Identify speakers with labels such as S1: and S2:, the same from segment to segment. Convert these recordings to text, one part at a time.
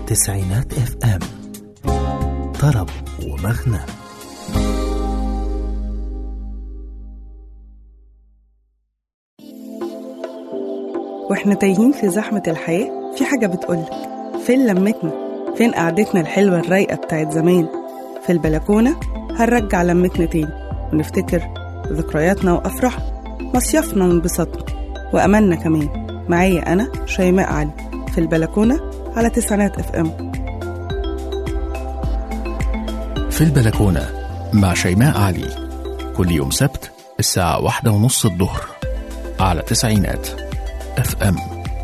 S1: تسعينات اف ام، طرب ومغنى.
S2: واحنا تايهين في زحمة الحياة، في حاجة بتقولك فين لمتنا، فين قعدتنا الحلوة الرايقة بتاعت زمان. في البلكونة هنرجع لمتنا تاني ونفتكر ذكرياتنا وأفراحنا، مصيفنا وانبساطنا وأملنا كمان. معايا أنا شيماء علي في البلكونة على تسعينات اف ام.
S3: في البلكونة مع شيماء علي كل يوم سبت الساعة 1:30 الظهر على تسعينات اف ام.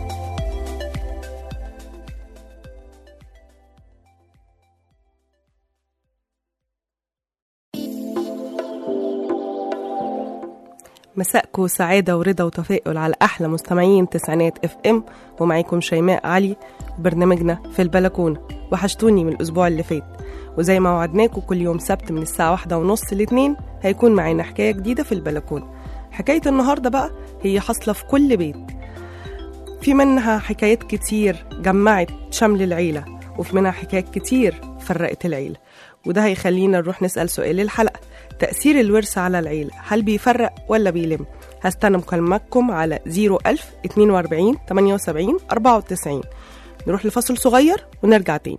S2: مساءكم سعادة ورضا وتفاؤل على أحلى مستمعين تسعينات اف ام، ومعاكم شيماء علي وبرنامجنا في البلكونة. وحشتوني من الأسبوع اللي فات، وزي ما وعدناكم كل يوم سبت من الساعة 1:30 ل2 هيكون معانا حكاية جديدة في البلكونة. حكاية النهاردة بقى هي حاصلة في كل بيت، في منها حكايات كتير جمعت شمل العيلة، وفي منها حكايات كتير فرقت العيلة. وده هيخلينا نروح نسأل سؤال الحلقة: تأثير الورث على العيلة هل بيفرق ولا بيلم؟ هستنى مكالماتكم على 01000 42 78 94. نروح لفصل صغير ونرجع تاني.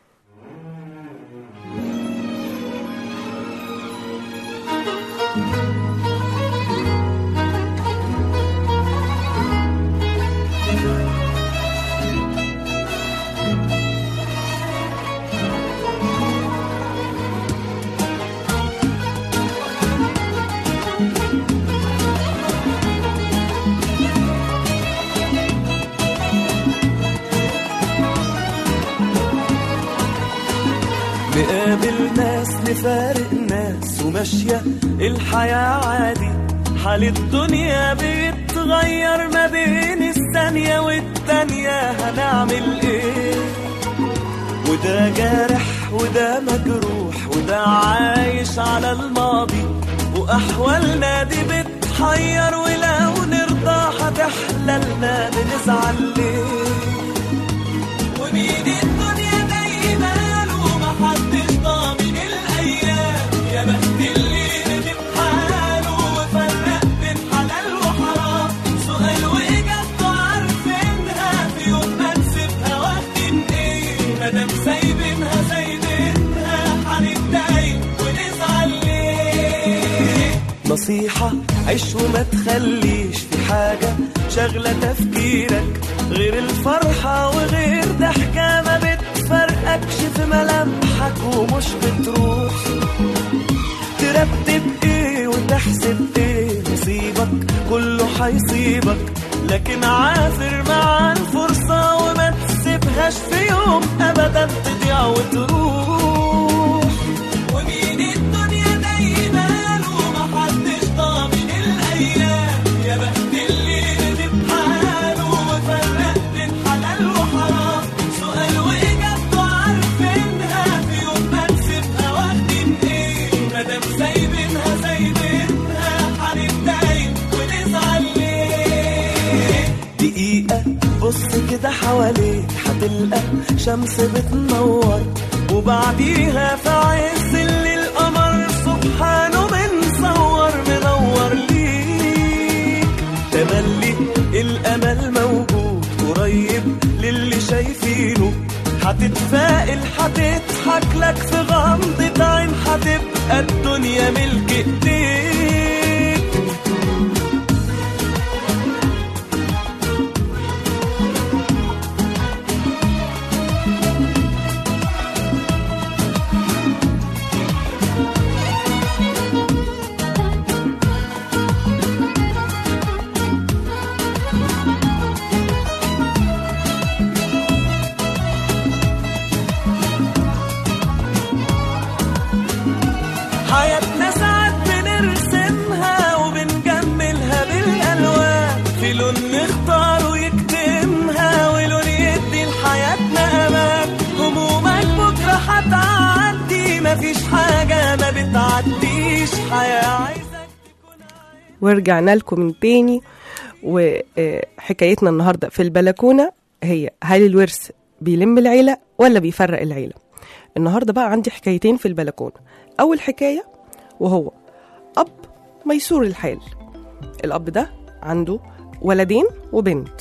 S4: نقابل ناس نفارق ناس وماشية الحياة عادي، حال الدنيا بيتغير ما بين الثانية والتانية. هنعمل ايه؟ وده جارح وده مجروح وده عايش على الماضي، وأحوالنا دي بتحير، ولو نرضى هتحللنا بنزعل ليه؟ ومين الدنيا دايما محدش ضامن الأيام، يا بخت اللي ندم حاله وفرق بين حلال وحرام. سؤال وإجابته عارفينها، في يوم ما نسيبها واخدين إيه؟ مادام سايبينها هنتضايق ونزعل ليه؟ نصيحة: عيش وما تخليش في حاجة شغلة تفكيرك غير الفرحة وغير ضحكة ما بتفرقكش في ملامحك ومش بتروح. ترتب ايه وتحسب ايه؟ نصيبك كله حيصيبك، لكن عافر مع الفرصة وما تسيبهاش في يوم أبدا تضيع وتروح. ومين الدنيا دايما ومحدش ضامن الأيام، يا بخت اللي ندم حاله وفرق بين حلال وحرام. سؤال وإجابته عارفينها، في يوم ما نسيبها واخدين إيه؟ مادام سايبينها هنتضايق ونزعل ليه؟ دقيقة بص كده حواليك هتلقى شمس بتنور، وبعديها في عز الليل القمر سبحانه منور ليك. تملي الأمل موجود قريب للي شايفينه، هتتفائل هتضحك لك في غمضة عين، هتبقى الدنيا ملك ايديك. حياتنا ساعات بنرسمها وبنجملها بالألوان، في لون نختار ويكتمها ولون يدي لحياتنا أمان. همومك بكرة هتعدي، مفيش حاجة ما بتعديش، حياة عايزك تكون.
S2: ورجعنا لكم من تاني، وحكايتنا النهاردة في البلكونة هي: هل الورث بيلم العيلة ولا بيفرق العيلة؟ النهاردة بقى عندي حكايتين في البلكونة. أول حكاية وهو أب ميسور الحال. الأب ده عنده ولدين وبنت.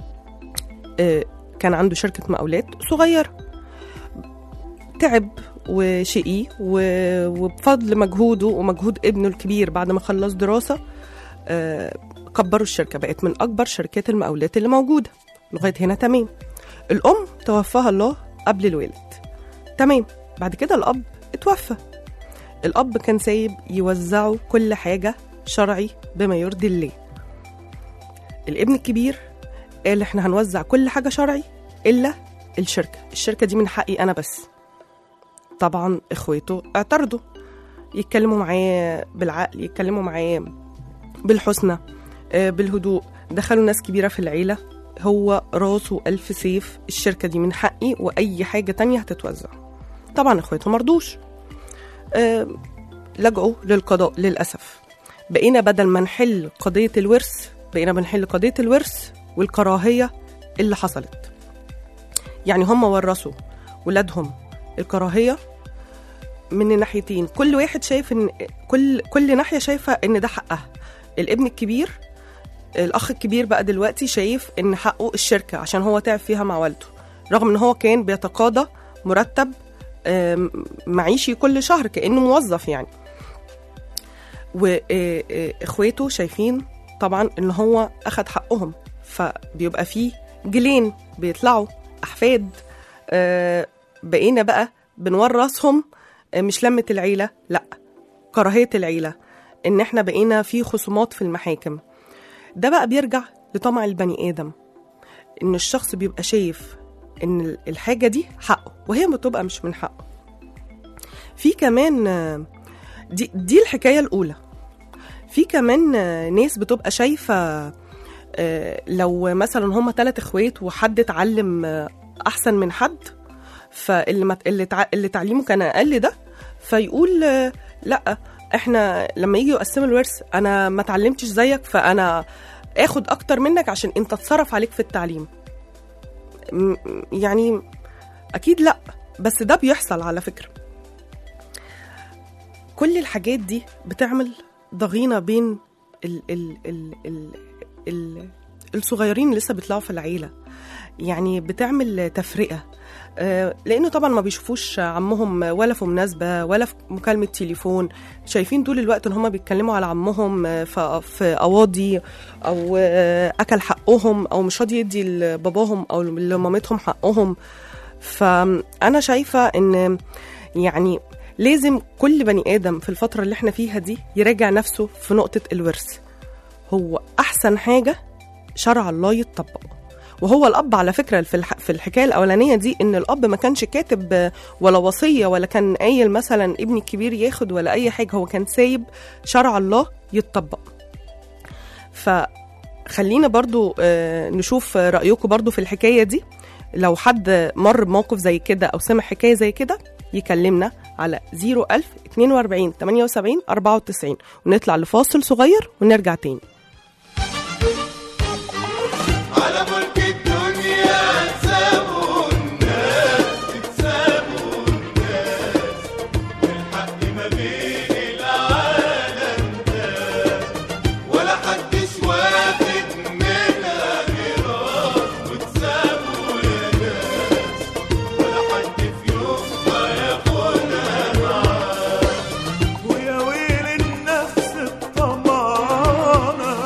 S2: كان عنده شركة مقاولات صغيرة، تعب وشقي وبفضل مجهوده ومجهود ابنه الكبير بعد ما خلص دراسة كبروا الشركة، بقت من أكبر شركات المقاولات اللي موجودة. لغاية هنا تمام. الأم توفاها الله قبل الولد، تمام. بعد كده الأب اتوفى. الأب كان سايب يوزعوا كل حاجة شرعي بما يرضي الله. الابن الكبير قال احنا هنوزع كل حاجة شرعي إلا الشركة دي من حقي أنا بس. طبعا إخواته اعترضوا، يتكلموا معاه بالعقل، يتكلموا معاه بالحسنى، بالهدوء. دخلوا ناس كبيرة في العيلة، هو راسه ألف سيف، الشركة دي من حقي وأي حاجة تانية هتتوزع. طبعا إخواته مرضوش، لجأوا للقضاء. للأسف بقينا بدل ما نحل قضية الورث بقينا بنحل قضية الورث والكراهية اللي حصلت. يعني هم ورثوا ولادهم الكراهية من ناحيتين، كل واحد شايف ان كل ناحية شايفة ان ده حقها. الابن الكبير، الأخ الكبير بقى دلوقتي شايف ان حقه الشركة عشان هو تعب فيها مع والده، رغم ان هو كان بيتقاضى مرتب معيشي كل شهر كأنه موظف يعني. واخواته شايفين طبعا ان هو اخد حقهم، فبيبقى فيه جيلين بيطلعوا احفاد. بقينا بقى بنورثهم مش لمة العيلة، لا، كراهية العيلة، ان احنا بقينا في خصومات في المحاكم. ده بقى بيرجع لطمع البني آدم، ان الشخص بيبقى شايف ان الحاجة دي حقه وهي بتبقى مش من حقه. في كمان دي الحكاية الأولى. في كمان ناس بتبقى شايفة لو مثلا هم 3 اخوات وحد اتعلم أحسن من حد، فاللي تعليمه كان أقل ده فيقول لأ، احنا لما يجي يقسموا الورث أنا ما تعلمتش زيك فأنا اخد أكتر منك عشان انت تصرف عليك في التعليم. يعني أكيد لأ، بس ده بيحصل على فكرة. كل الحاجات دي بتعمل ضغينة بين الصغيرين اللي لسه بيطلعوا في العيلة، يعني بتعمل تفرقة. لأنه طبعا ما بيشوفوش عمهم ولا في مناسبة ولا في مكالمة تليفون، شايفين طول الوقت ان هم بيتكلموا على عمهم في قواضي أو أكل حقهم أو مش راضي يدي لباباهم أو لمامتهم حقهم. فأنا شايفة ان يعني لازم كل بني آدم في الفترة اللي احنا فيها دي يراجع نفسه في نقطة الورث. هو أحسن حاجة شرع الله يتطبق. وهو الأب على فكرة في الحكاية الأولانية دي إن الأب ما كانش كاتب ولا وصية ولا كان قايل مثلا ابني الكبير ياخد ولا أي حاجة، هو كان سايب شرع الله يتطبق. فخلينا برضو نشوف رأيكم برضو في الحكاية دي. لو حد مر بموقف زي كده أو سمع حكاية زي كده يكلمنا على 01000 42 78 94 ونطلع لفاصل صغير ونرجع تاني.
S5: على ملك الدنيا تسابوا الناس والحق ما بين العالم ده، ولا حدش واخد منها ميراث وتسابوا يا ناس، ولا حد في يوم ما ياخدها معاه. ويا ويل النفس الطمعانة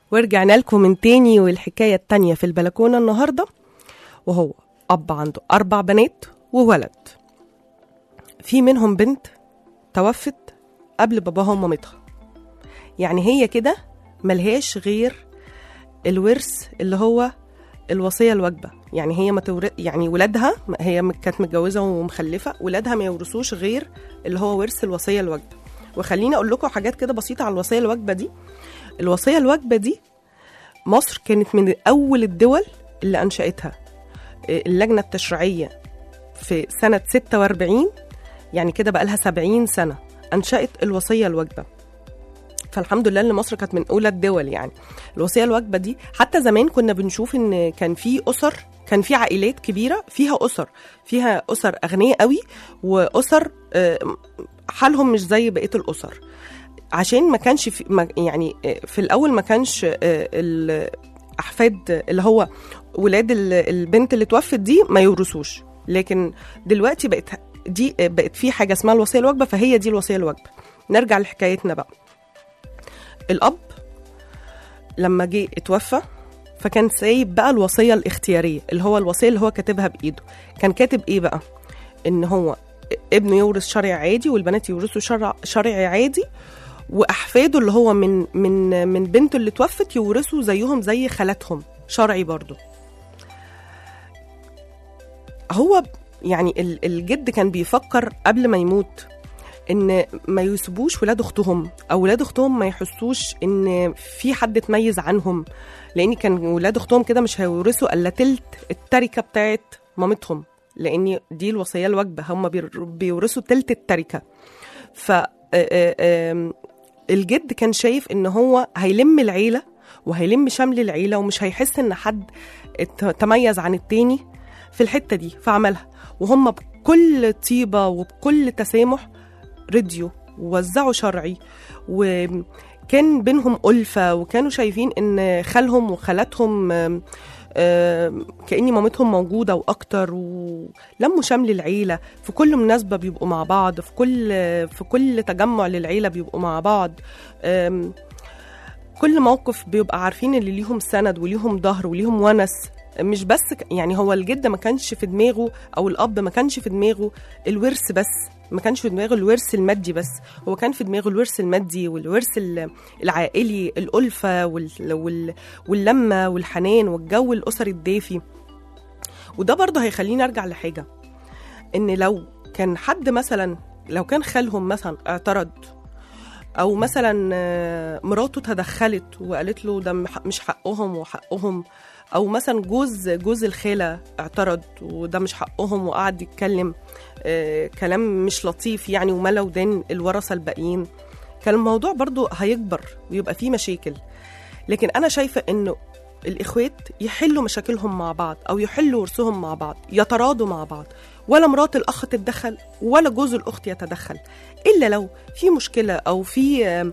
S2: ورجعنا لكم من تاني، والحكاية التانية في البلكونة النهاردة، وهو أب عنده 4 بنات وولد. في منهم بنت توفت قبل باباها ومامتها، يعني هي كده ملهاش غير الورث اللي هو الوصية الواجبة. يعني هي يعني ولادها، هي كانت متجوزة ومخلفة، ولادها ما يورثوش غير اللي هو ورث الوصية الواجبة. وخليني أقول لكم حاجات كده بسيطة على الوصية الواجبة دي. الوصية الواجبة دي مصر كانت من أول الدول اللي أنشأتها. اللجنة التشريعية في سنة 46، يعني كده بقى لها 70 سنة أنشأت الوصية الواجبة. فالحمد لله ان مصر كانت من اولى الدول. يعني الوصيه الواجبه دي حتى زمان كنا بنشوف ان كان في اسر، كان في عائلات كبيره فيها اسر اغنياء قوي، واسر حالهم مش زي بقيه الاسر، عشان ما كانش يعني في الاول ما كانش الاحفاد اللي هو ولاد البنت اللي توفت دي ما يورثوش. لكن دلوقتي بقت في حاجه اسمها الوصيه الواجبه، فهي دي الوصيه الواجبه. نرجع لحكايتنا بقى. الأب لما جه اتوفى فكان سايب بقى الوصية الاختيارية، اللي هو الوصية اللي هو كاتبها بإيده. كان كاتب إيه بقى؟ إن هو ابنه يورث شرعي عادي، والبنات يورثوا شرعي عادي، وأحفاده اللي هو من بنته اللي توفت يورثوا زيهم زي خالاتهم شرعي برضو. هو يعني الجد كان بيفكر قبل ما يموت ان ما يسيبوش ولاد اختهم، او ولاد اختهم ما يحسوش ان في حد تميز عنهم، لان كان ولاد اختهم كده مش هيورثوا الا تلت التركه بتاعت مامتهم، لان دي الوصيه الواجبه، هم بيورثوا تلت التركه. ف الجد كان شايف ان هو هيلم العيله وهيلم شمل العيله، ومش هيحس ان حد تميز عن التاني في الحته دي، فعملها. وهم بكل طيبه وبكل تسامح رضيوا ووزعوا شرعي، وكان بينهم ألفة، وكانوا شايفين ان خالهم وخالاتهم كأني مامتهم موجودة وأكتر، ولموا شمل العيلة في كل مناسبة بيبقوا مع بعض، في كل تجمع للعيلة بيبقوا مع بعض، كل موقف بيبقى عارفين اللي ليهم سند وليهم ظهر وليهم ونس. مش بس يعني هو الجد ما كانش في دماغه، أو الأب ما كانش في دماغه الورث بس، ما كانش في دماغه الورث المادي بس، هو كان في دماغه الورث المادي والورث العائلي، الألفة واللمة والحنان والجو الأسري الدافي. وده برضه هيخليني أرجع لحاجة، إن لو كان حد مثلا، لو كان خالهم مثلا اعترض، أو مثلا مراته تدخلت وقالت له ده مش حقهم وحقهم، أو مثلا جوز الخالة اعترض وده مش حقهم، وقعد يتكلم كلام مش لطيف يعني، وملا ودان الورثة الباقيين، كان الموضوع برضو هيكبر ويبقى فيه مشاكل. لكن أنا شايفة إنه الإخوات يحلوا مشاكلهم مع بعض، أو يحلوا ورثهم مع بعض، يتراضوا مع بعض، ولا مرات الأخ تتدخل ولا جوز الأخت يتدخل، إلا لو في مشكلة أو في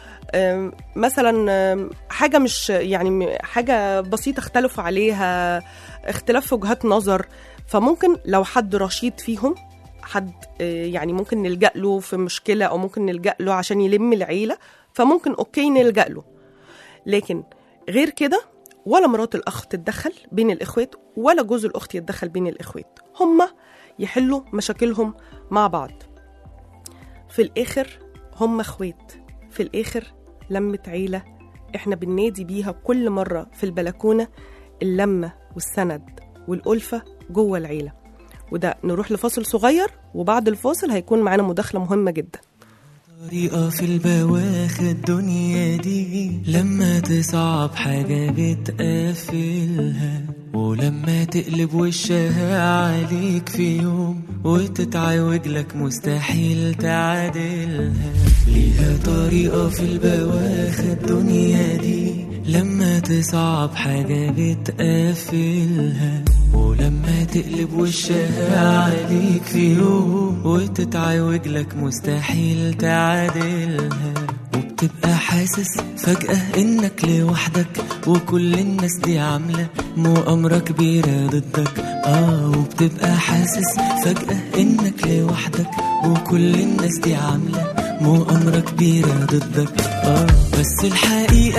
S2: مثلا حاجة مش يعني حاجة بسيطة اختلفوا عليها، اختلاف في وجهات نظر، فممكن لو حد رشيد فيهم، حد يعني ممكن نلجأ له في مشكلة، أو ممكن نلجأ له عشان يلم العيلة، فممكن أوكي نلجأ له. لكن غير كده ولا مرات الأخ تتدخل بين الإخوات، ولا جوز الأخت يتدخل بين الإخوات، هما يحلوا مشاكلهم مع بعض. في الآخر هما إخوات، في الآخر لمة عيلة إحنا بننادي بيها كل مرة في البلكونة، اللمة والسند والألفة جوه العيلة. وده نروح لفاصل صغير، وبعد الفاصل هيكون معانا مداخلة مهمة جدا.
S4: طريقة في البواخ الدنيا دي، لما تصعب حاجة بتقفلها، ولما تقلب وشها عليك في يوم وتتعوج لك مستحيل تعادلها. ليها طريقة في البواخ الدنيا دي، لما تصعب حاجة بتقفلها، ولما تقلب وشها عليك في يوم وتتعوج لك مستحيل تعادلها. وبتبقى حاسس فجأة انك لوحدك، وكل الناس دي عاملة مؤامرة كبيرة ضدك. وبتبقى حاسس فجأة انك لوحدك، وكل الناس دي عاملة مؤامرة كبيرة ضدك. بس الحقيقة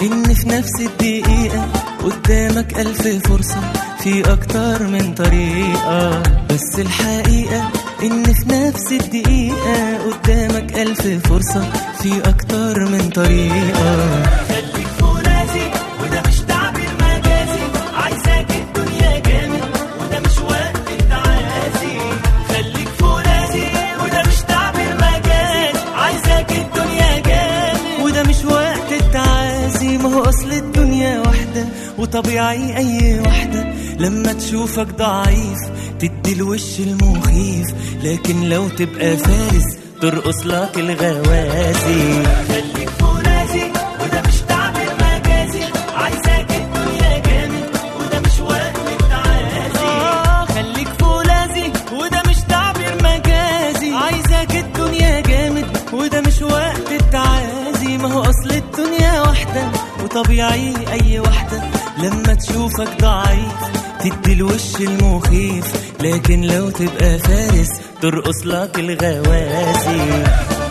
S4: إن في نفس الدقيقة قدامك 1000 فرصة في أكتر من طريقة، بس الحقيقة إن في نفس الدقيقة قدامك 1000 فرصة في أكتر من طريقة. خليك فرازي وده مش تعبير مجازي، عايزاك الدنيا جامد وده مش وقت التعازي. خليك فرازي وده مش تعبير مجازي، عايزاك الدنيا جامد وده مش وقت التعازي. ما هو أصل الدنيا واحدة وطبيعي أي واحدة لما تشوفك ضعيف تدي الوش المخيف، لكن لو تبقى فارس ترقص لك الغوازي. خليك فرازي وده مش تعبير مجازي، عايزاك الدنيا جامد وده مش وقت التعازي. خليك فرازي وده مش تعبير مجازي، عايزاك الدنيا جامد وده مش وقت التعازي. ما هو أصل الدنيا واحدة وطبيعي أي واحدة لما تشوفك ضعيف تدي الوش المخيف، لكن لو تبقى فارس ترقص لك الغوازي.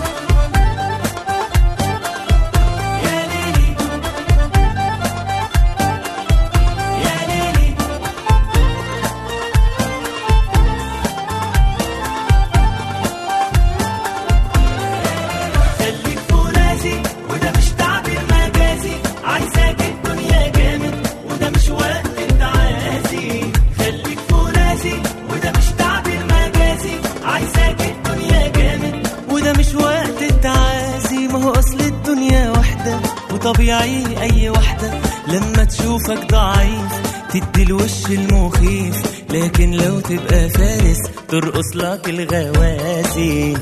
S4: يا ليلي يا ليلي خليك فرازي وده مش تعبير مجازي، عايزاك الدنيا جامد وده مش وقت التعازي. خليك فرازي وده مش تعبير مجازي، عايزاك الدنيا جامد وده مش وقت التعازي. ما هو أصل الدنيا واحدة وطبيعي أي واحدة لما تشوفك ضعيف تدي الوش المخيف، لكن لو تبقى فارس ترقص لك الغوازي.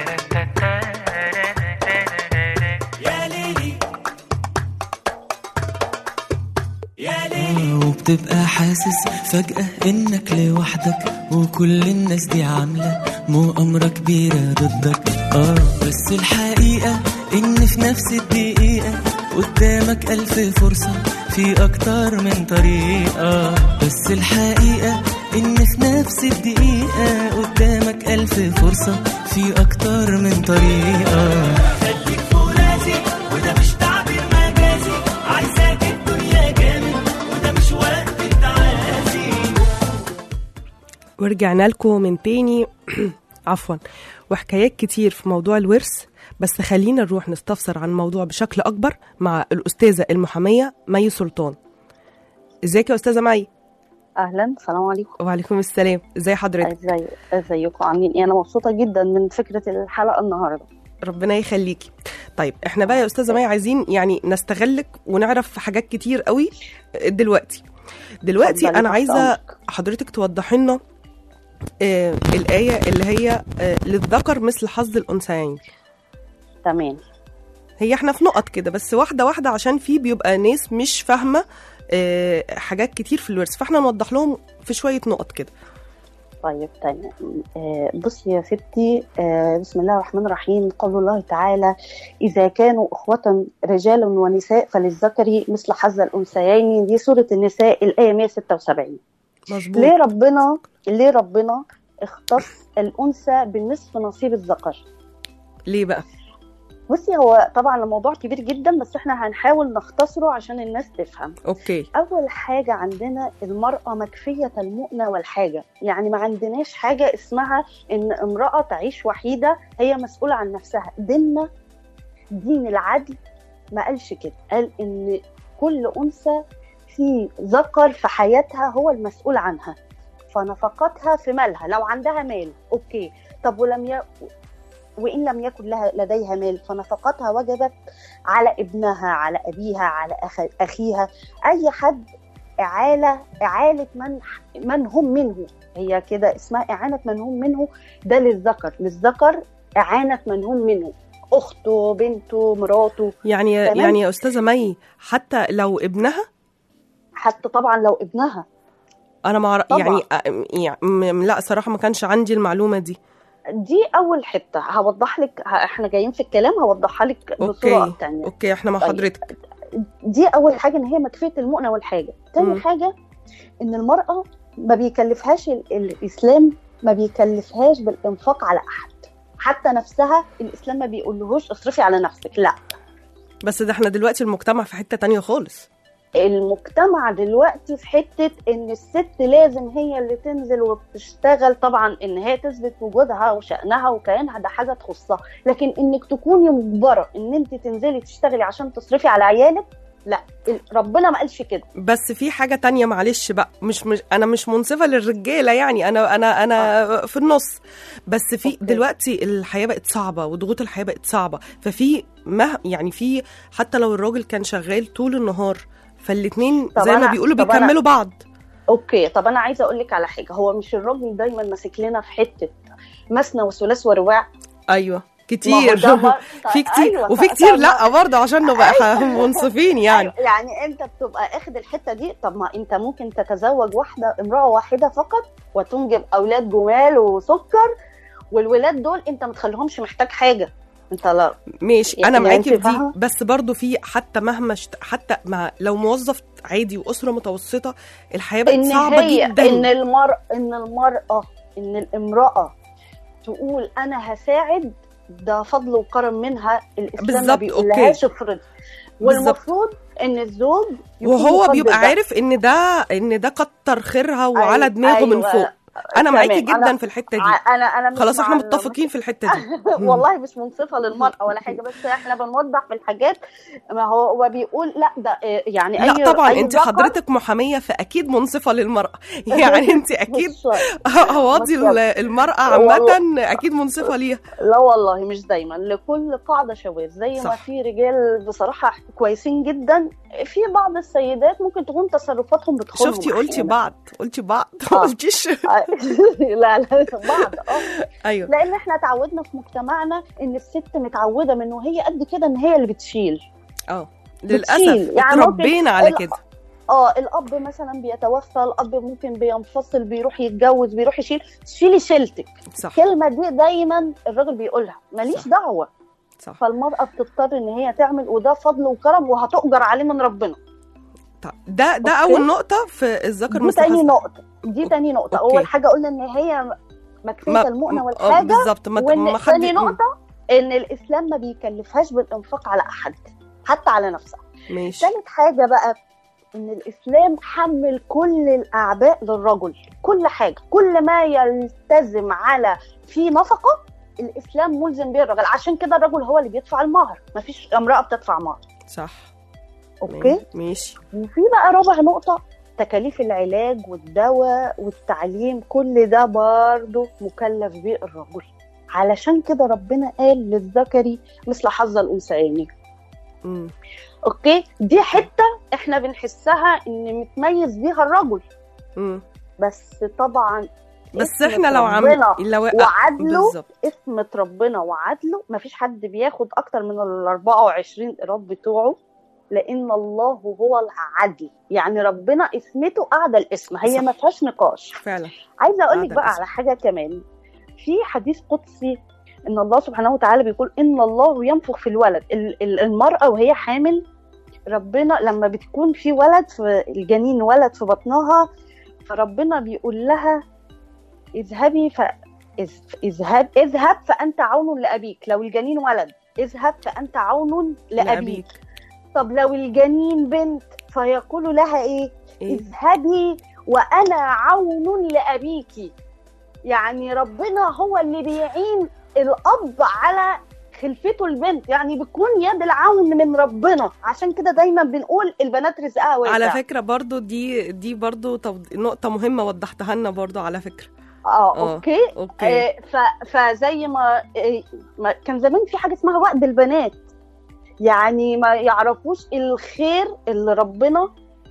S4: يا ليلي يا ليلي وبتبقى حاسس فجأة إنك لوحدك وكل الناس دي عاملة مؤامرة كبيرة ضدك. بس الحقيقة إن في نفس الدقيقة قدامك 1000 فرصة في أكتر من طريقة. بس الحقيقة إن في نفس الدقيقة قدامك 1000 فرصة في أكتر من طريقة. خليك فرازي وده مش تعبير مجازي، عايزاك الدنيا جامد وده مش وقت التعازي.
S2: ورجعنا لكم من تاني عفوا، وحكايات كتير في موضوع الورث، بس خلينا نروح نستفسر عن الموضوع بشكل أكبر مع الأستاذة المحامية مي سلطان. ازيك يا أستاذة مي؟
S6: اهلا، السلام عليكم.
S2: وعليكم السلام، ازي حضرتك؟
S6: ازيكم عاملين ايه؟ انا مبسوطه جدا من فكره الحلقه النهارده.
S2: ربنا يخليكي. طيب احنا بقى يا أستاذة مي عايزين يعني نستغلك ونعرف حاجات كتير قوي دلوقتي انا عايزة حضرتك توضحي لنا الآية اللي هي للذكر مثل حظ الأنثيين.
S6: تمام.
S2: هي احنا في نقط كده بس واحدة واحدة، عشان في بيبقى ناس مش فاهمة حاجات كتير في الورث، فاحنا نوضح لهم في شوية نقط كده.
S6: طيب تمام. بصي يا ستي، بسم الله الرحمن الرحيم. قول الله تعالى: إذا كانوا أخوة رجال ونساء فللذكر مثل حظ الأنثيين. دي سورة النساء الآية 176. مظبوط. ليه ربنا اختص الأنثى بالنصف نصيب الذكر؟
S2: ليه بقى؟
S6: بصي، هو طبعا الموضوع كبير جدا بس احنا هنحاول نختصره عشان الناس تفهم.
S2: اوكي.
S6: اول حاجة عندنا المرأة مكفية المؤنة والحاجة، يعني ما عندناش حاجة اسمها ان امرأة تعيش وحيدة هي مسؤولة عن نفسها. ديننا دين العدل ما قالش كده، قال ان كل انثى في ذكر في حياتها هو المسؤول عنها، فنفقتها في مالها لو عندها مال اوكي. طب وإن لم يكن لديها مال فنفقتها وجبت على ابنها، على أبيها، على أخيها، أي حد. إعالة من هم منه، هي كده اسمها إعانة من هم منه. ده للذكر إعانة من هم منه، أخته، بنته، مراته.
S2: يعني يا أستاذة مي حتى لو ابنها؟
S6: حتى طبعا لو ابنها.
S2: أنا يعني لا صراحة ما كانش عندي المعلومة دي.
S6: دي أول حتة هوضح لك، احنا جايين في الكلام هوضحها لك بصورة تانية.
S2: اوكي احنا مع حضرتك.
S6: دي أول حاجة ان هي مكفية المؤنة والحاجة. تاني حاجة ان المرأة ما بيكلفهاش الإسلام، ما بيكلفهاش بالإنفاق على أحد، حتى نفسها الإسلام ما بيقولهوش اصرفي على نفسك، لا.
S2: بس ده احنا دلوقتي المجتمع في حتة تانية خالص.
S6: المجتمع دلوقتي في حتة ان الست لازم هي اللي تنزل وبتشتغل، طبعا ان هي تثبت وجودها وشأنها وكيانها ده حاجة تخصها، لكن انك تكوني مجبرة ان انت تنزلي تشتغلي عشان تصرفي على عيالك، لا، ربنا ما قالش كده.
S2: بس في حاجة تانية، معلش بقى، مش انا مش منصفة للرجالة يعني، انا في النص، بس في دلوقتي الحياة بقت صعبة وضغوط الحياة بقت صعبة، ففي يعني في حتى لو الراجل كان شغال طول النهار، فالاتنين زي ما بيقولوا بيكملوا بعض.
S6: اوكي، طب انا عايزة اقول لك على حاجة، هو مش الراجل دايما ماسك لنا في حتة مثنى وثلاث ورباع؟
S2: ايوه كتير في كتير
S6: أيوة.
S2: وفي كتير لا برضه عشان نبقى منصفين يعني.
S6: يعني انت بتبقى اخد الحته دي، طب ما انت ممكن تتزوج امراه واحده فقط وتنجب اولاد جمال وسكر، والولاد دول انت ما تخليهمش محتاج حاجه، انت لا
S2: ماشي انا
S6: يعني
S2: معاكي في دي، بس برضه في حتى مهما حتى مع لو موظف عادي واسره متوسطه الحياه بقت صعبه جدا. ان الامراه تقول انا هساعد، ده فضل وكرم منها، الاسلام ما بيقولهاش افرض، والمفروض ان الزوج وهو بيبقى عارف ان ده كتر خيرها وعلى دماغه من فوق. انا معاكي جدا في الحته دي.
S6: انا
S2: خلاص احنا متفقين في الحته دي.
S6: والله مش منصفه للمراه ولا حاجه، بس احنا بنوضح في الحاجات. ما هو بيقول لا ده يعني
S2: لا طبعا انت حضرتك محاميه فاكيد منصفه للمراه يعني انت اكيد قواضي المراه عامه اكيد منصفه ليها.
S6: لا والله مش دايما، لكل قاعده شواذ، زي ما في رجال بصراحه كويسين جدا، في بعض السيدات ممكن تكون تصرفاتهم بتخونهم.
S2: شفتي قلتي بعض قلتيش
S6: لا بعض
S2: ايوه،
S6: لان احنا اتعودنا في مجتمعنا ان الست متعوده من وهي قد كده ان هي اللي بتشيل.
S2: للاسف اتربينا على كده.
S6: الاب مثلا بيتوفى، الاب ممكن بينفصل، بيروح يتجوز، بيروح شيلي شيلتك. الكلمه دي دايما الراجل بيقولها، ماليش دعوه.
S2: صح.
S6: فالمراه بتضطر ان هي تعمل، وده فضل وكرم وهتؤجر عليه من ربنا.
S2: ده اول نقطه في الذكر مثل
S6: دي تاني نقطة. أول حاجة قلنا إن هي مكفية المؤنة والحاجة
S2: بالظبط.
S6: تاني نقطة إن الإسلام ما بيكلفهاش بالإنفاق على أحد، حتى على نفسها.
S2: ماشي.
S6: ثالث حاجة بقى إن الإسلام حمل كل الأعباء للرجل، كل حاجة، كل ما يلتزم على في نفقة الإسلام ملزم بيه الرجل، عشان كده الرجل هو اللي بيدفع المهر، مفيش امرأة بتدفع مهر.
S2: صح.
S6: أوكي.
S2: ماشي.
S6: وفي بقى رابع نقطة، تكاليف العلاج والدواء والتعليم، كل ده برضه مكلف به الرجل، علشان كده ربنا قال للذكر مثل حظ الأنثيين. اوكي، دي حتة احنا بنحسها ان متميز بيها الرجل. بس طبعا
S2: بس احنا لو عملنا
S6: وعدله، اسمة ربنا وعدله، مفيش حد بياخد اكتر من 24 قيراط بتوعه، لان الله هو العدل. يعني ربنا اسمته قاعده الاسم، هي ما فيهاش نقاش
S2: فعلا.
S6: عايزه اقول لك بقى على حاجه كمان، في حديث قدسي ان الله سبحانه وتعالى بيقول ان الله ينفخ في الولد. المراه وهي حامل، ربنا لما بتكون في ولد، في الجنين ولد في بطنها، فربنا بيقول لها اذهب فانت عون لابيك. لو الجنين ولد اذهب فانت عون لابيك. طب لو الجنين بنت فيقول لها ايه؟ اذهبي وانا عون لابيكي. يعني ربنا هو اللي بيعين الاب على خلفته البنت، يعني بتكون يد العون من ربنا. عشان كده دايما بنقول البنات رزقها واسع.
S2: على فكره برضو دي برضو نقطه مهمه وضحتها لنا برضو على فكره.
S6: اوكي. فزي ما كان زمان في حاجه اسمها وقت البنات، يعني ما يعرفوش الخير اللي ربنا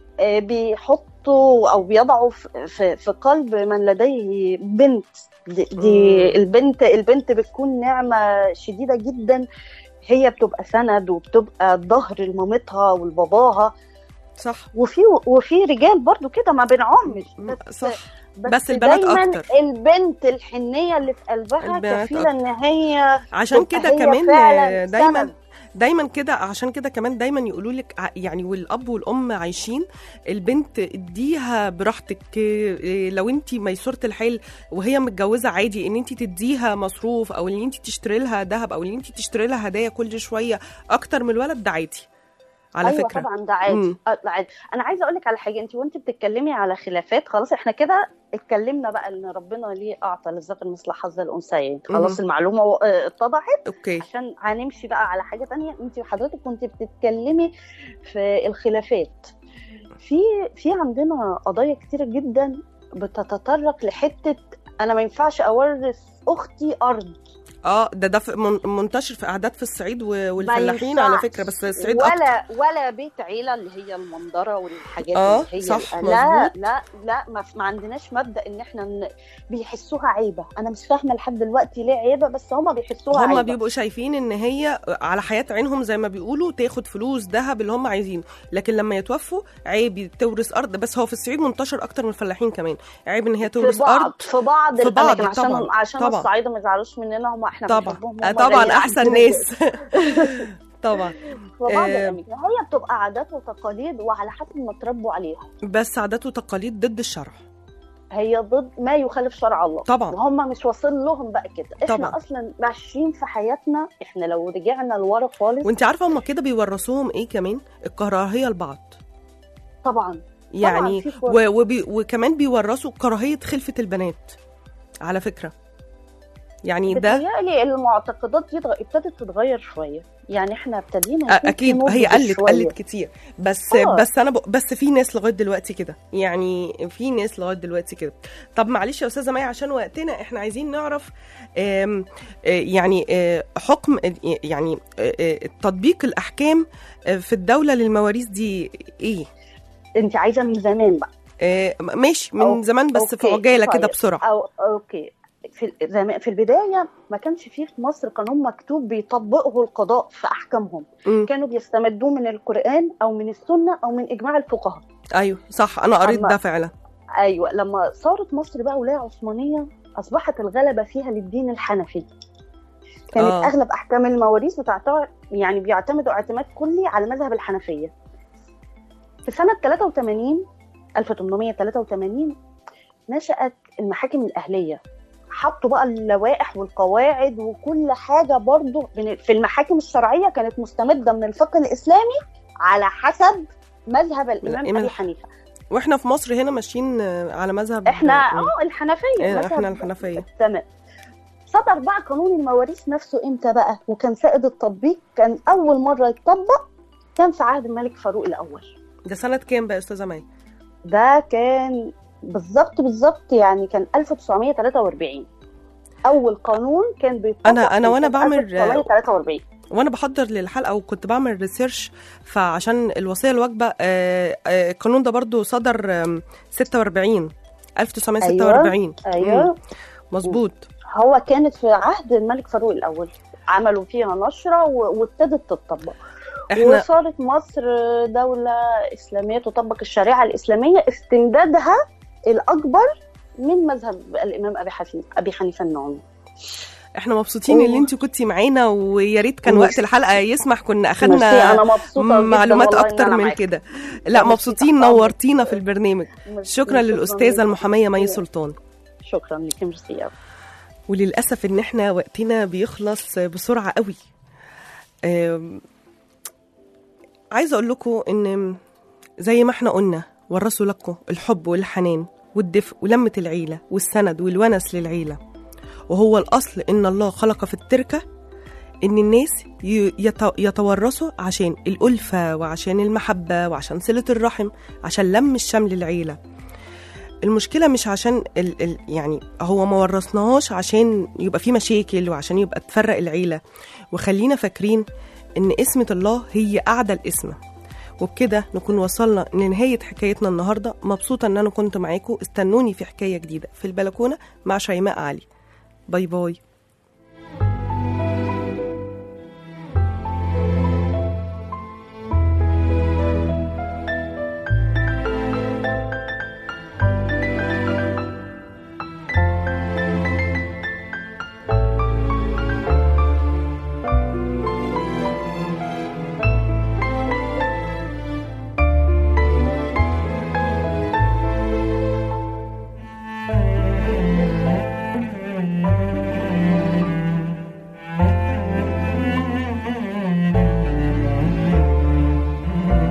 S6: بيحطه او بيضعه في قلب من لديه بنت. دي البنت بتكون نعمة شديدة جدا، هي بتبقى سند وبتبقى ظهر لمامتها ولباباها.
S2: صح.
S6: وفي رجال برضو كده ما بينعمش،
S2: بس البنات اكتر.
S6: البنت الحنية اللي في قلبها كفيلة ان هي
S2: عشان كده كمان دايما كده، عشان كده كمان دايما يقولوا لك يعني والاب والام عايشين، البنت اديها براحتك، لو انت ميسوره الحال وهي متجوزه عادي ان انت تديها مصروف او ان انت تشتري لها ذهب او ان انت تشتري لها هدايا كل شويه اكتر من الولد، ده عادي على
S6: أيوة
S2: فكره.
S6: طبعا ده عادي. ده عادي. انا عايزه اقول لك على حاجه، انت وانت بتتكلمي على خلافات، خلاص احنا كده اتكلمنا بقى ان ربنا ليه اعطى للذكر مثل حظ الانثيين، خلاص المعلومه اتضحت.
S2: اوكي.
S6: عشان هنمشي بقى على حاجه تانية. انت وحضرتك كنت بتتكلمي في الخلافات، في عندنا قضايا كتيره جدا بتتطرق لحته انا ما ينفعش اورث اختي ارض.
S2: ده منتشر في قعدات في الصعيد والفلاحين على فكره، بس الصعيد
S6: ولا بيت عيله اللي هي المنظره والحاجات اللي هي
S2: صح.
S6: لا ما عندناش مبدا ان احنا بيحسوها عيبه. انا مش فاهمه لحد دلوقتي ليه عيبه، بس هم بيحسوها عيبه.
S2: هم بيبقوا شايفين ان هي على حياه عينهم زي ما بيقولوا، تاخد فلوس ذهب اللي هم عايزينه، لكن لما يتوفوا عيب تورث ارض. بس هو في الصعيد منتشر اكتر من الفلاحين كمان، عيب ان هي تورث ارض
S6: في بعض الاماكن، عشان
S2: طبعا.
S6: الصعايده ما يزعلوش مننا، هم احنا
S2: طبعا احسن ناس. طبعا
S6: في بعض الاماكن هي بتبقى عادات وتقاليد وعلى حسب ما تربوا عليها،
S2: بس عادات وتقاليد ضد الشرع،
S6: هي ضد ما يخالف شرع الله
S2: طبعا،
S6: وهم مش واصل لهم بقى كده. احنا
S2: طبعا.
S6: اصلا ماشيين في حياتنا، احنا لو رجعنا لورا خالص.
S2: وانت عارفه هم كده بيورثوهم ايه كمان؟ الكراهيه لبعض
S6: طبعا
S2: يعني، وكمان بيورثوا كراهيه خلفه البنات على فكره. يعني ده
S6: بتهيألي المعتقدات دي ابتدت تتغير شويه، يعني احنا ابتدينا
S2: اكيد هي قلت كتير، بس انا بس في ناس لغايه دلوقتي كده، يعني في ناس لغايه دلوقتي كده. طب معلش يا استاذه مي عشان وقتنا، احنا عايزين نعرف يعني حكم يعني تطبيق الاحكام في الدوله للمواريث دي ايه؟
S6: انت عايزه من زمان بقى؟
S2: ماشي من زمان، بس في عجاله كده بسرعه.
S6: اوكي. في البداية ما كانش فيه في مصر قانون مكتوب بيطبقه القضاء في أحكامهم. كانوا بيستمدوه من القرآن أو من السنة أو من إجماع الفقهاء.
S2: أيوة صح، أنا قريت ده فعلا.
S6: أيوة، لما صارت مصر بقى ولاية عثمانية أصبحت الغلبة فيها للدين الحنفي. كانت أغلب أحكام المواريث يعني بيعتمدوا اعتماد كلي على مذهب الحنفية. في سنة 1883 نشأت المحاكم الأهلية، حطوا بقى اللوائح والقواعد وكل حاجة. برضو في المحاكم الشرعية كانت مستمدة من الفقه الإسلامي على حسب مذهب الإمام أبي حنيفة.
S2: وإحنا في مصر هنا ماشيين على مذهب
S6: إحنا الحنفية.
S2: إحنا الحنفية.
S6: تمام. صدر بقى قانون المواريث نفسه إمتى بقى؟ وكان سائد التطبيق، كان أول مرة يتطبق كان في عهد الملك فاروق الأول.
S2: ده سنة كام بقى يا أستاذة مي؟
S6: ده كان بالظبط يعني كان 1943 اول قانون كان بيطبق.
S2: انا وانا بعمل
S6: 1943
S2: وانا بحضر للحلقه وكنت بعمل ريسيرش، فعشان الوصيه الواجبه القانون ده برضو صدر 1946.
S6: ايوه
S2: مظبوط.
S6: هو كانت في عهد الملك فاروق الاول، عملوا فيها نشره وابتدت تطبق. وصارت مصر دولة إسلامية تطبق الشريعة الإسلامية استمدادها الأكبر من مذهب الإمام أبي حنيفة النعمي.
S2: احنا مبسوطين ان انت كنتي معانا، ويا ريت كان وقت الحلقة يسمح كنا أخدنا معلومات أكتر من كده. لا مبسوطين، نورتينا في البرنامج. شكرا للأستاذة المحامية مي سلطان.
S6: شكرا لك. ميرسي.
S2: وللأسف ان احنا وقتنا بيخلص بسرعة قوي. عايزة أقول لكم إن زي ما احنا قلنا ورثوا لكم الحب والحنان والدفء ولمة العيلة والسند والونس للعيلة، وهو الأصل إن الله خلق في التركة إن الناس يتورثوا عشان الألفة وعشان المحبة وعشان صلة الرحم، عشان لم الشمل العيلة. المشكلة مش عشان يعني هو ما ورثناهاش عشان يبقى في مشاكل وعشان يبقى تفرق العيلة. وخلينا فاكرين إن اسمة الله هي أعدى الاسمة. وبكده نكون وصلنا لنهاية حكايتنا النهاردة. مبسوطة أن أنا كنت معاكم. استنوني في حكاية جديدة في البلكونة مع شيماء علي. باي باي.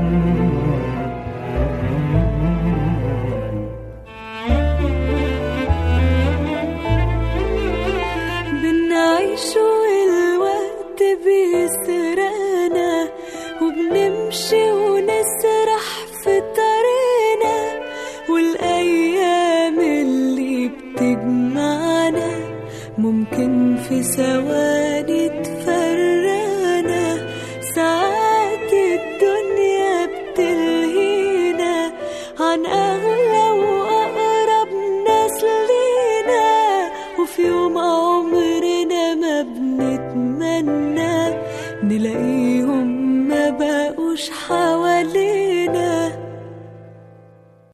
S7: بنعيش والوقت بيسرقنا وبنمشي ونسرح في طريقنا، والأيام اللي بتجمعنا ممكن في ثواني تفرقنا. ساعات الدنيا بتلهينا عن أغلى وأقرب ناس لينا، وفي يوم عمرنا ما بنتمنى نلاقيهم ما بقوش حوالينا.